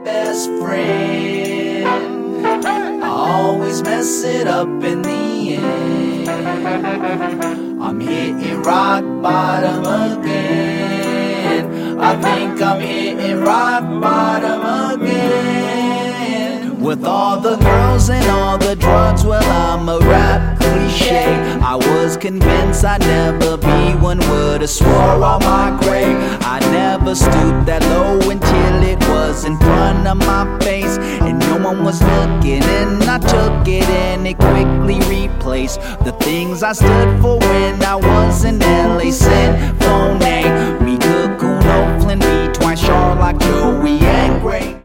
best friend. I always mess it up in the end. I'm hitting rock bottom again. I think I'm hitting rock bottom again. With all the girls and all the drugs, well, I'm a rap cliche. I was convinced I'd never be one, would've swore on my grave. I never stooped that low until it was in front of my face, and no one was looking, and I took it and it quickly replaced the things I stood for when I was in LA. Symphony, me good Kuno Flynn, me twice Sharlock, Joey and Gray.